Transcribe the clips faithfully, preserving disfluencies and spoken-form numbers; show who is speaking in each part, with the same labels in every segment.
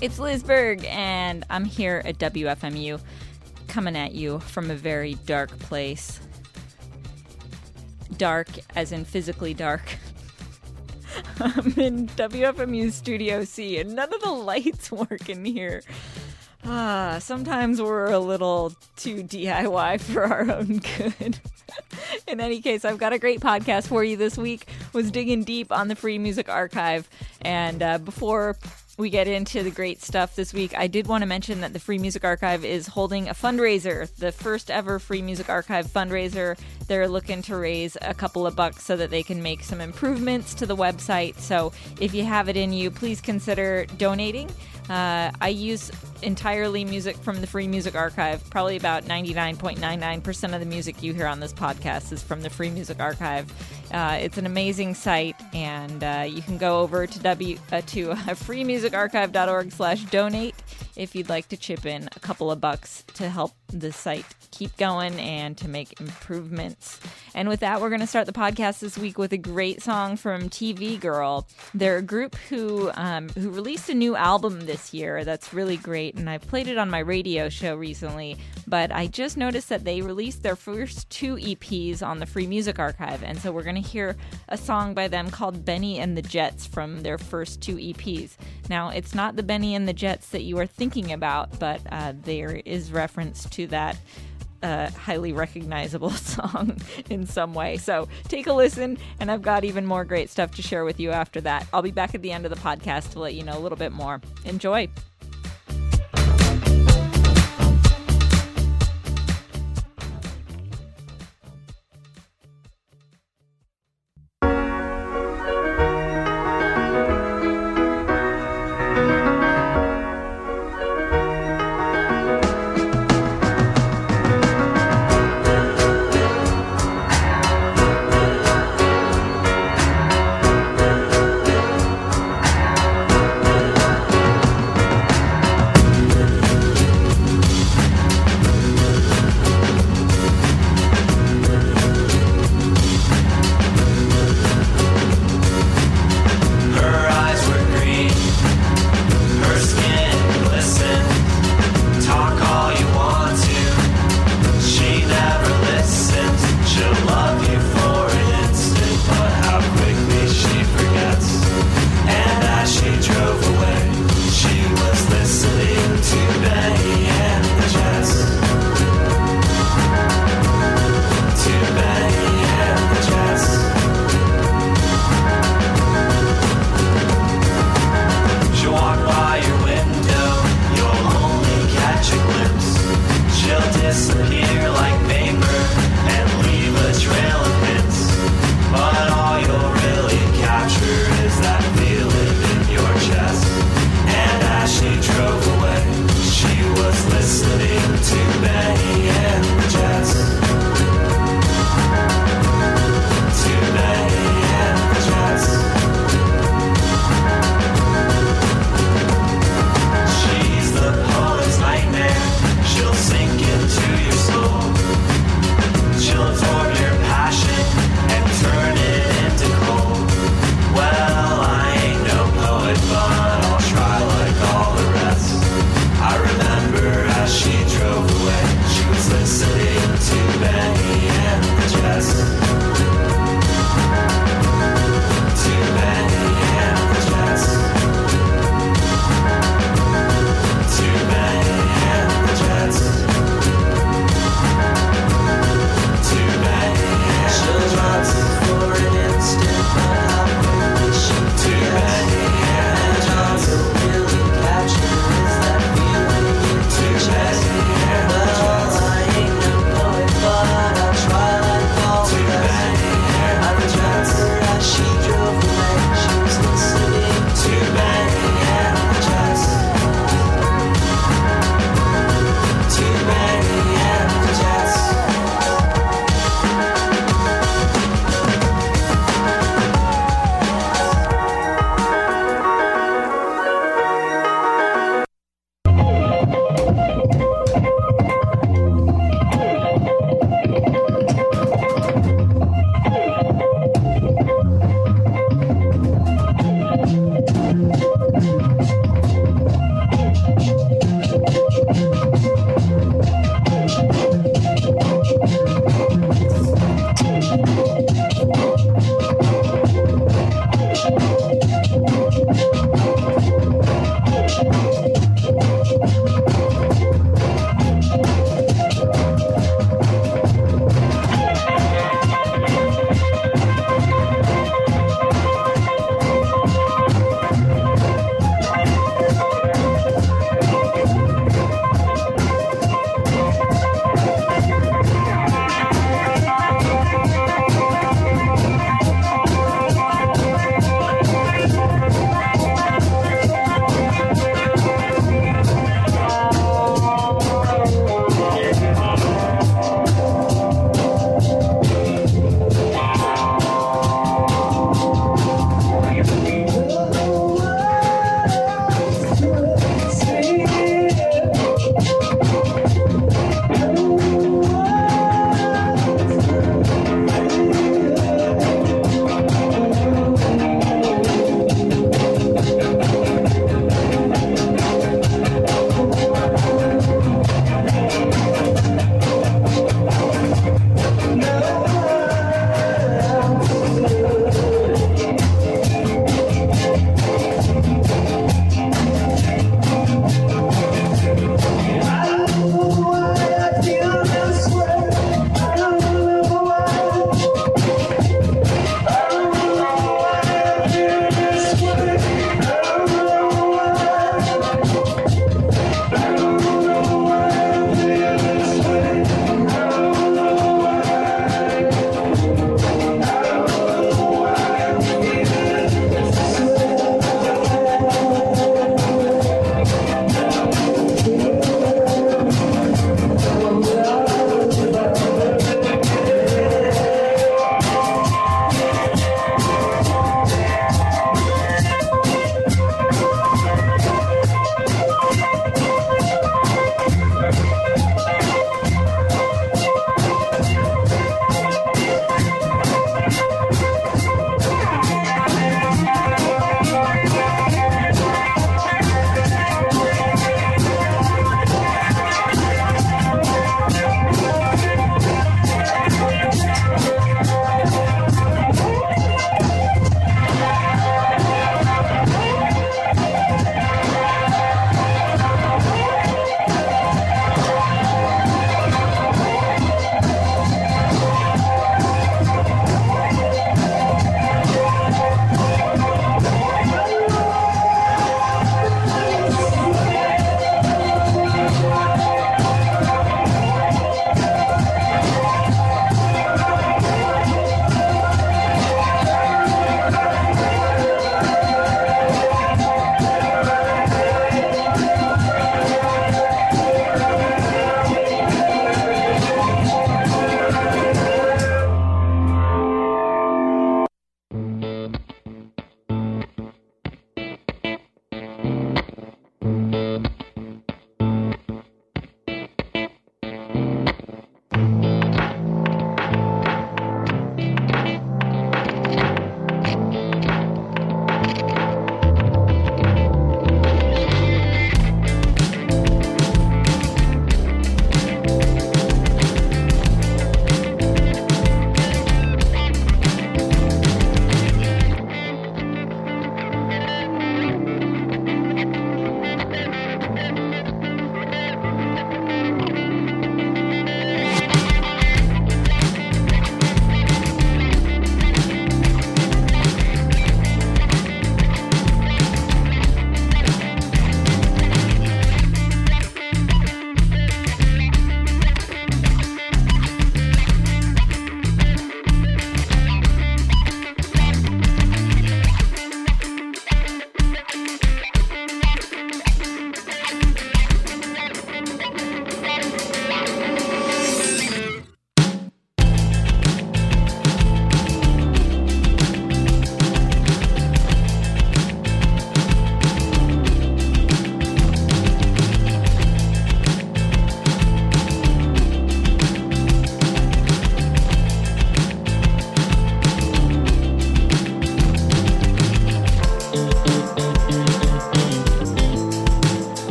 Speaker 1: It's Liz Berg, and I'm here at W F M U, coming at you from a very dark place. Dark, as in physically dark. I'm in W F M U's Studio C, and none of the lights work in here. Ah, sometimes we're a little too D I Y for our own good. In any case, I've got a great podcast for you this week. Was digging deep on the Free Music Archive, and uh, before we get into the great stuff this week, I did want to mention that the Free Music Archive is holding a fundraiser, the first ever Free Music Archive fundraiser. They're looking to raise a couple of bucks so that they can make some improvements to the website. So if you have it in you, please consider donating. Uh, I use entirely music from the Free Music Archive. Probably about ninety-nine point nine nine percent of the music you hear on this podcast is from the Free Music Archive. Uh, it's an amazing site, and uh, you can go over to w uh, to uh, freemusicarchive.org slash donate if you'd like to chip in a couple of bucks to help the site keep going and to make improvements. And with that, we're going to start the podcast this week with a great song from T V Girl. They're a group who um, who released a new album this year that's really great, and I played it on my radio show recently, but I just noticed that they released their first two E Ps on the Free Music Archive, and so we're going to hear a song by them called Benny and the Jets from their first two E Ps. Now, it's not the Benny and the Jets that you are thinking about, but uh, there is reference to that uh, highly recognizable song in some way. So take a listen, and I've got even more great stuff to share with you after that. I'll be back at the end of the podcast to let you know a little bit more. Enjoy.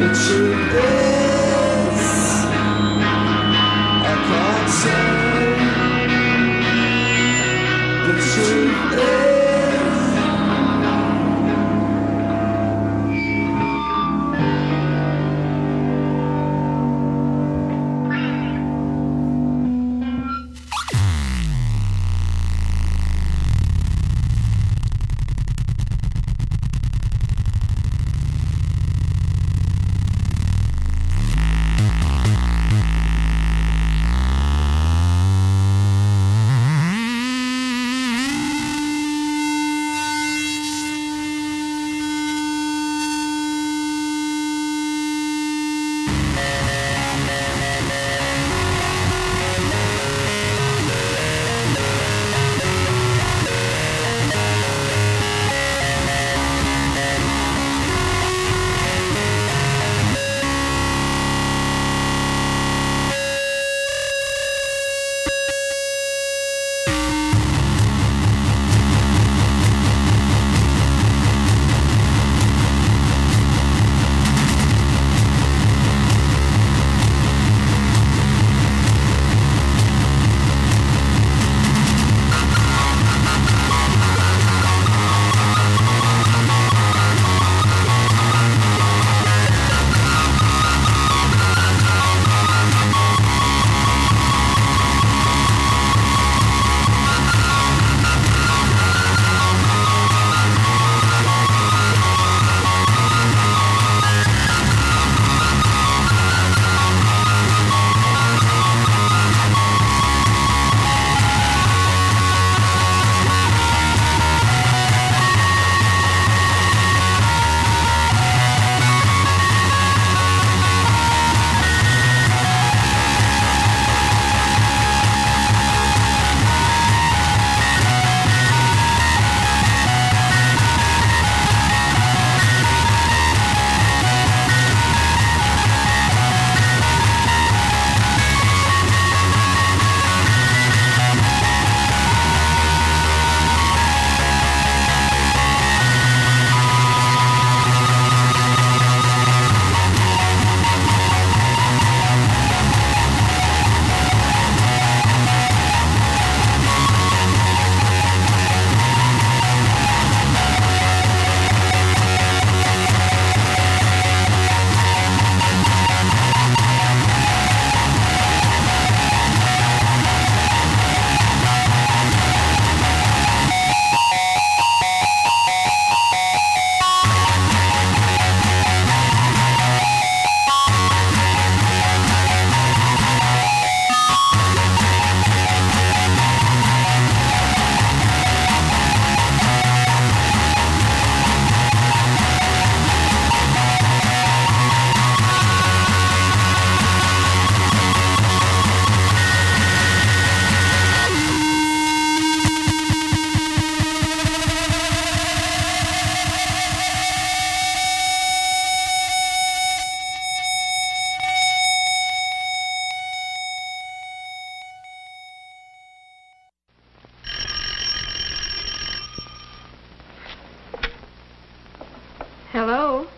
Speaker 2: Hello?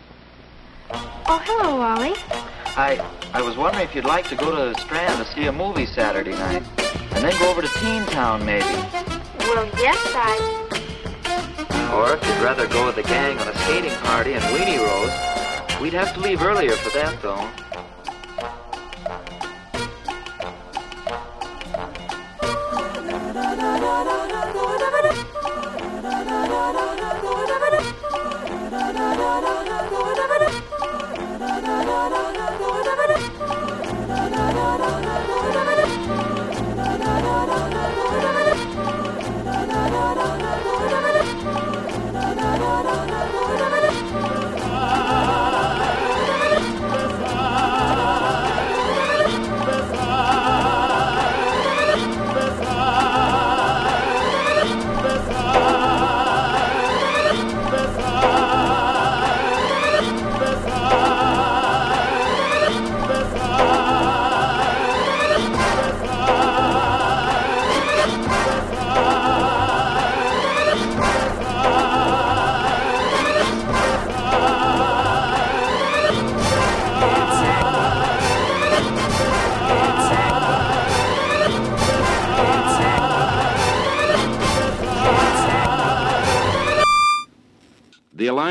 Speaker 2: Oh, hello, Wally.
Speaker 3: I I was wondering if you'd like to go to the Strand to see a movie Saturday night, and then go over to Teen Town, maybe.
Speaker 2: Well, yes, I...
Speaker 3: Or if you'd rather go with the gang on a skating party in Weenie Rose, we'd have to leave earlier for that, though.
Speaker 4: Ah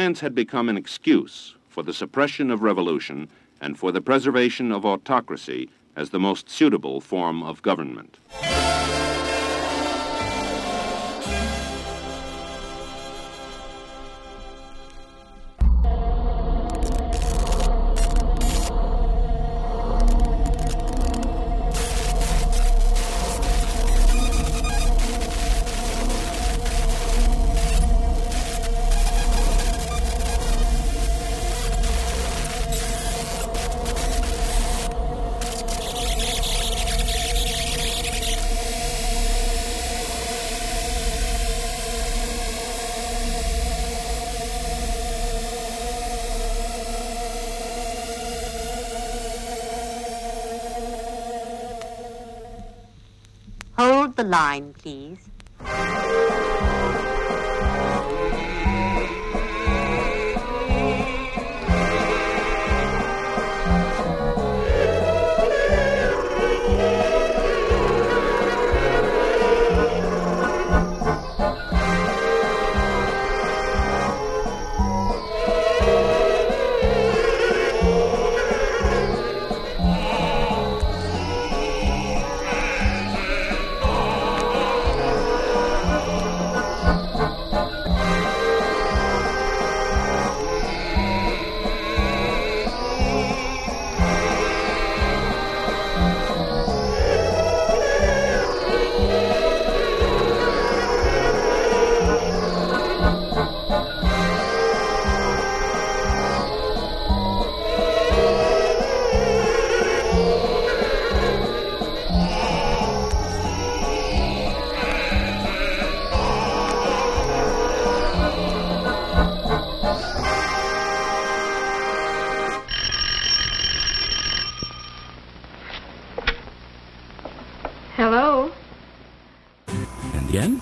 Speaker 4: science had become an excuse for the suppression of revolution and for the preservation of autocracy as the most suitable form of government.
Speaker 5: Hold the line, please.
Speaker 2: Hello?
Speaker 6: And again?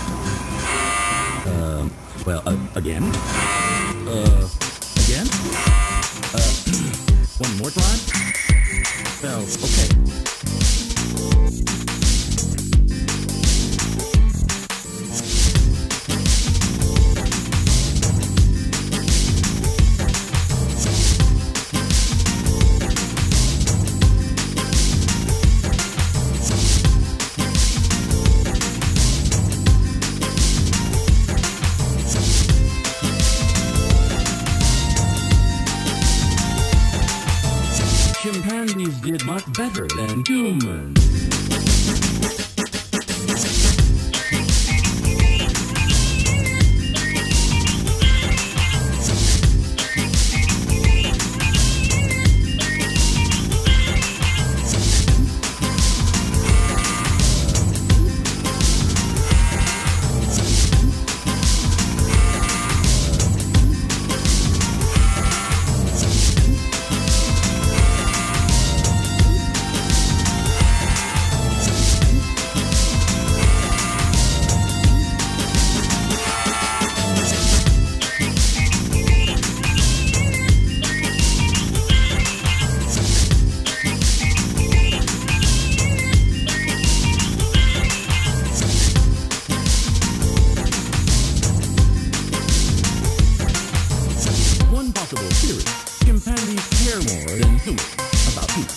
Speaker 6: Uh, well, uh, again? Uh, again? Uh, one more time? Well, okay. Chimpanzees did much better than humans. Chimpanzees care more than humans about people.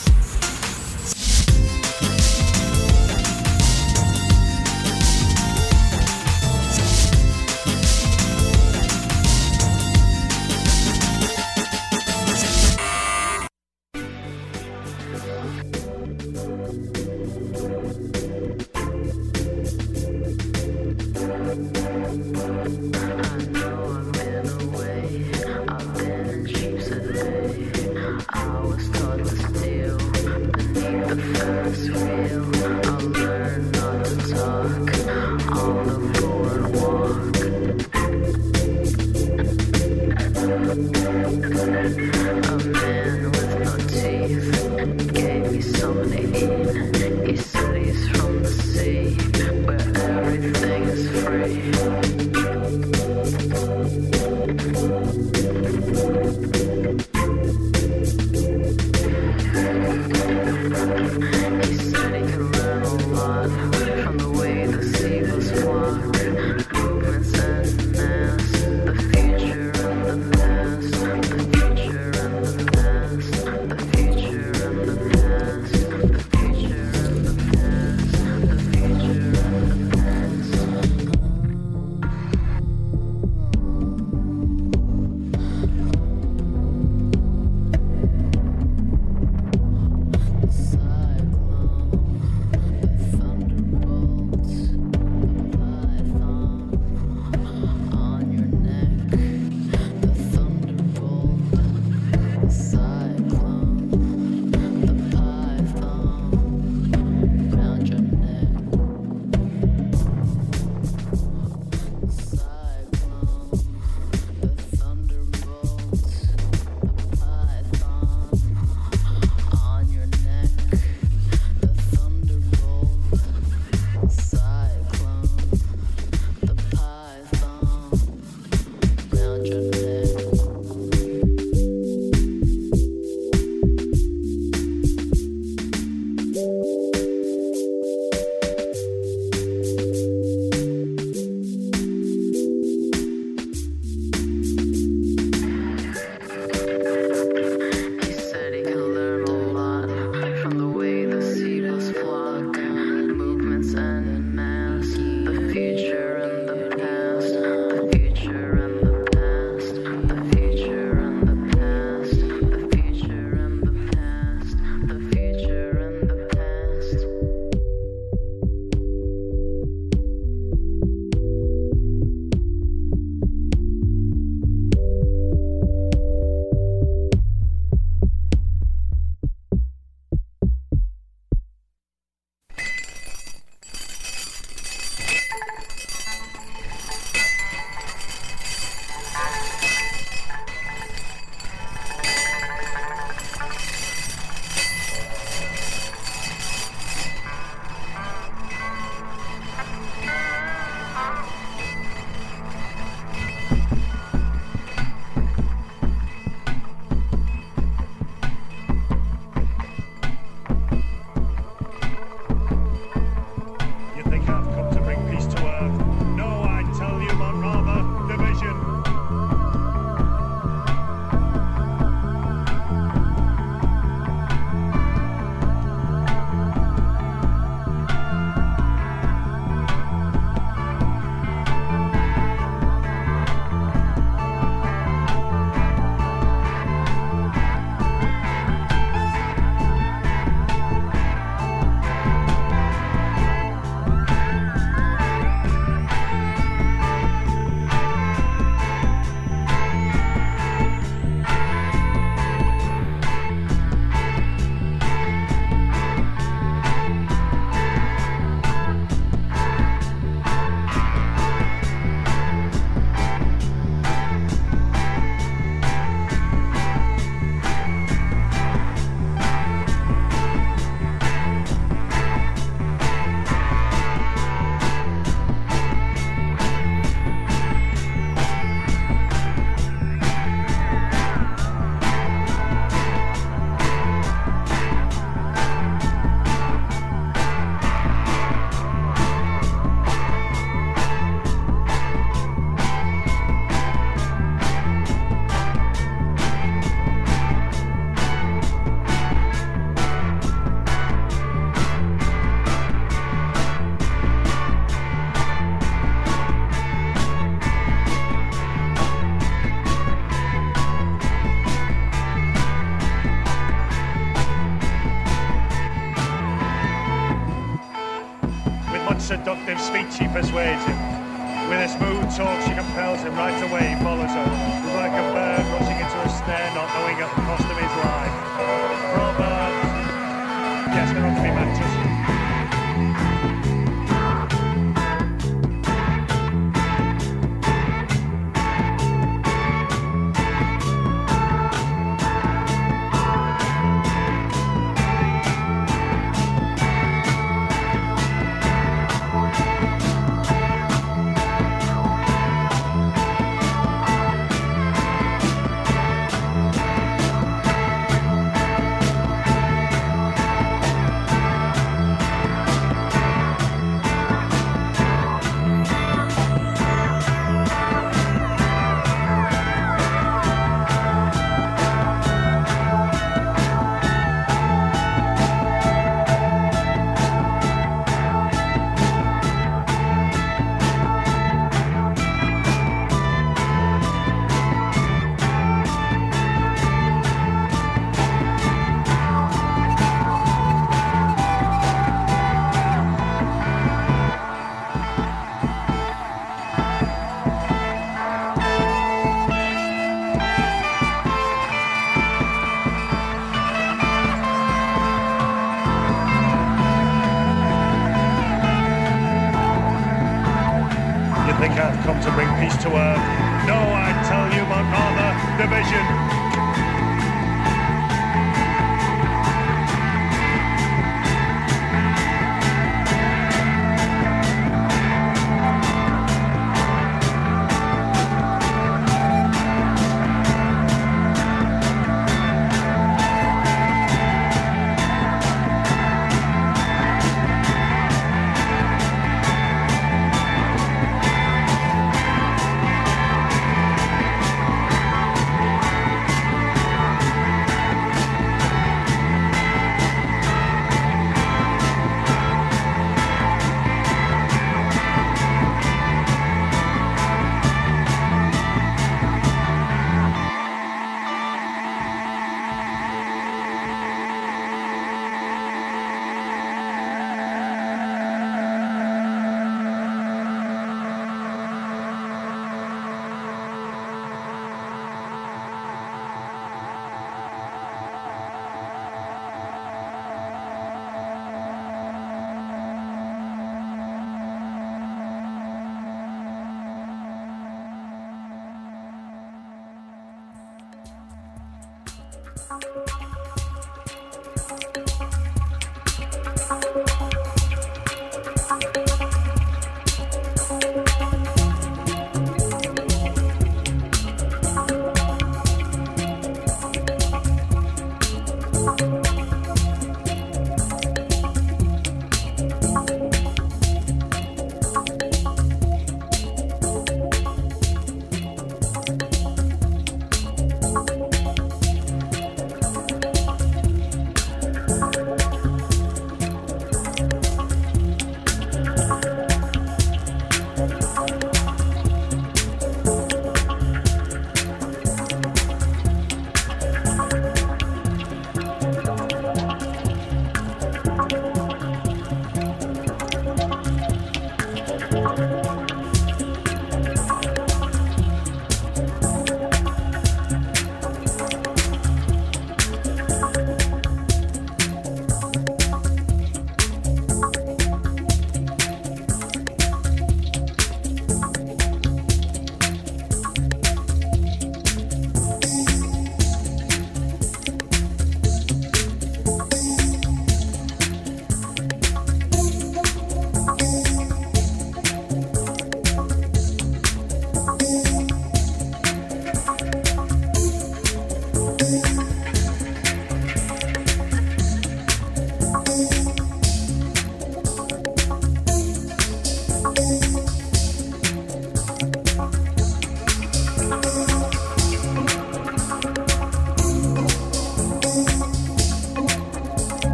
Speaker 7: seductive speech she persuades him. With a smooth talk she compels him, right away he follows her. He's like a bird rushing into a snare, not knowing at the cost of his life. Proverbs. Yes, there ought to be matches. Think I've come to bring peace to earth? No, I tell you, but rather division.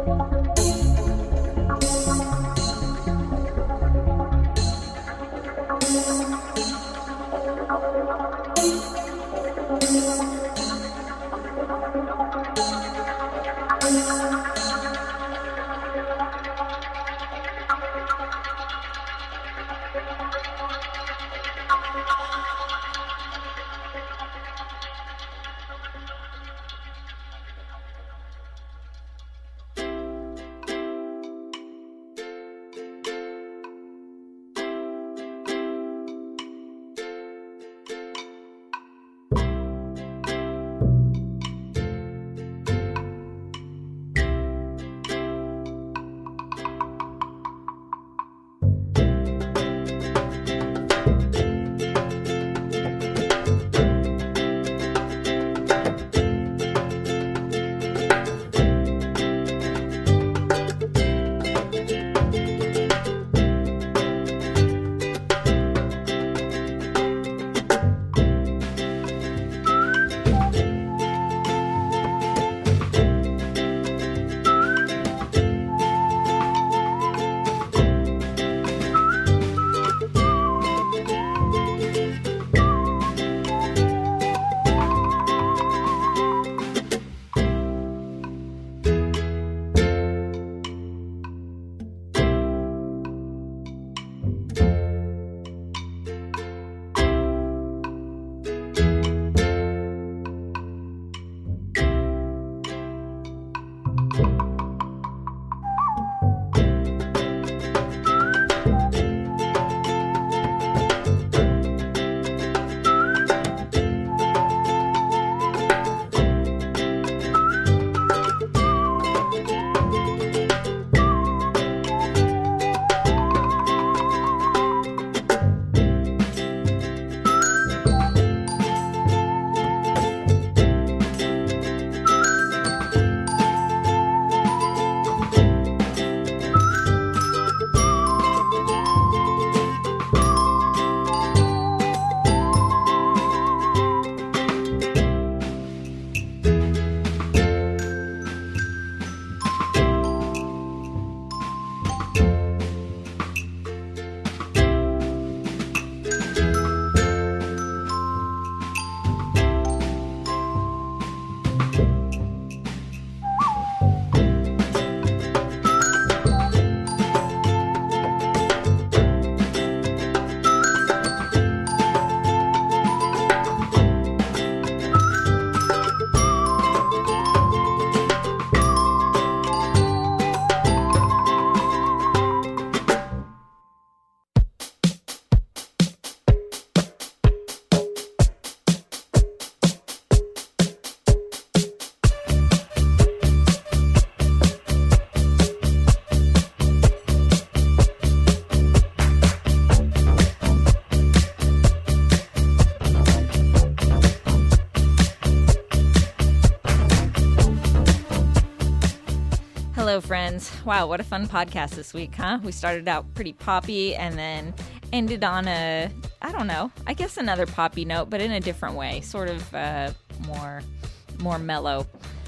Speaker 1: Hello, friends. Wow, what a fun podcast this week, huh? We started out pretty poppy and then ended on a, I don't know, I guess another poppy note, but in a different way, sort of uh, more, more mellow.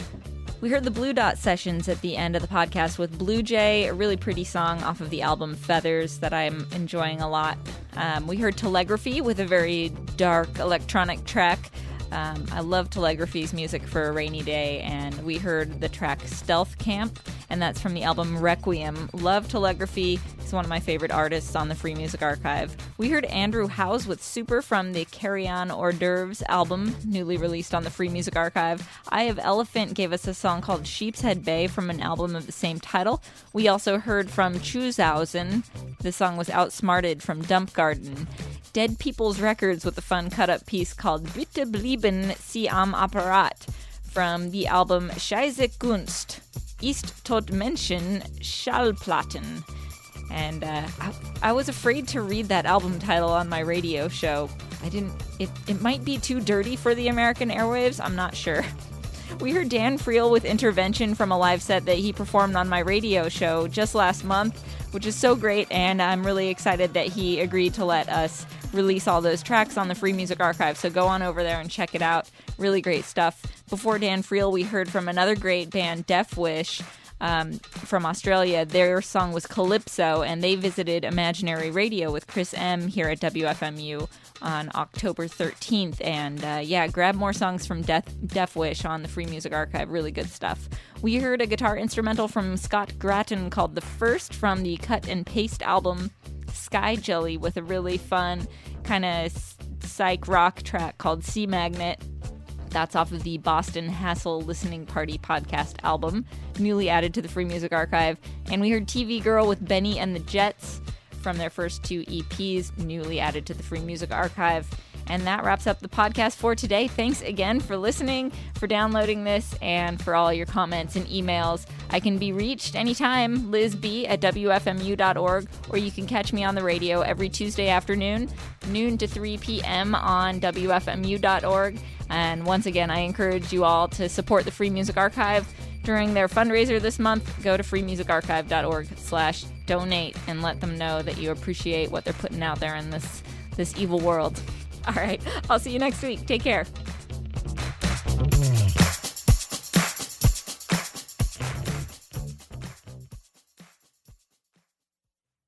Speaker 1: We heard the Blue Dot Sessions at the end of the podcast with Blue Jay, a really pretty song off of the album Feathers that I'm enjoying a lot. Um, we heard Telegraphy with a very dark electronic track. Um, I love Telegraphy's music for a rainy day, and we heard the track Stealth Camp, and that's from the album Requiem. Love Telegraphy. He's one of my favorite artists on the Free Music Archive. We heard Andrew Howes with Super from the Carry On Hors d'oeuvres album, newly released on the Free Music Archive. Eye of Elephant gave us a song called Sheepshead Bay from an album of the same title. We also heard from Chuzhausen. The song was Outsmarted from Dump Garden. Dead People's Records with a fun cut-up piece called Bitte blieben Sie am Apparat from the album Scheisse Kunst, Ist tot Menschen Schallplatten. And uh, I, I was afraid to read that album title on my radio show. I didn't, it, it might be too dirty for the American airwaves, I'm not sure. We heard Dan Friel with Intervention from a live set that he performed on my radio show just last month, which is so great, and I'm really excited that he agreed to let us release all those tracks on the Free Music Archive, so go on over there and check it out. Really great stuff. Before Dan Friel, we heard from another great band, Death Wish, um, from Australia. Their song was Calypso, and they visited Imaginary Radio with Chris M. here at W F M U on October thirteenth. And uh, yeah, grab more songs from Death, Death Wish on the Free Music Archive. Really good stuff. We heard a guitar instrumental from Scott Grattan called The First from the Cut and Paste album Sky Jelly, with a really fun kind of psych rock track called Sea Magnet. That's off of the Boston Hassle Listening Party podcast album, newly added to the Free Music Archive. And we heard T V Girl with Benny and the Jets from their first two E Ps, newly added to the Free Music Archive. And that wraps up the podcast for today. Thanks again for listening, for downloading this, and for all your comments and emails. I can be reached anytime, Liz B at W F M U dot org, or you can catch me on the radio every Tuesday afternoon, noon to three p.m. on W F M U dot org. And once again, I encourage you all to support the Free Music Archive during their fundraiser this month. Go to free music archive dot org slash donate and let them know that you appreciate what they're putting out there in this, this evil world. All right, I'll see you next week. Take care.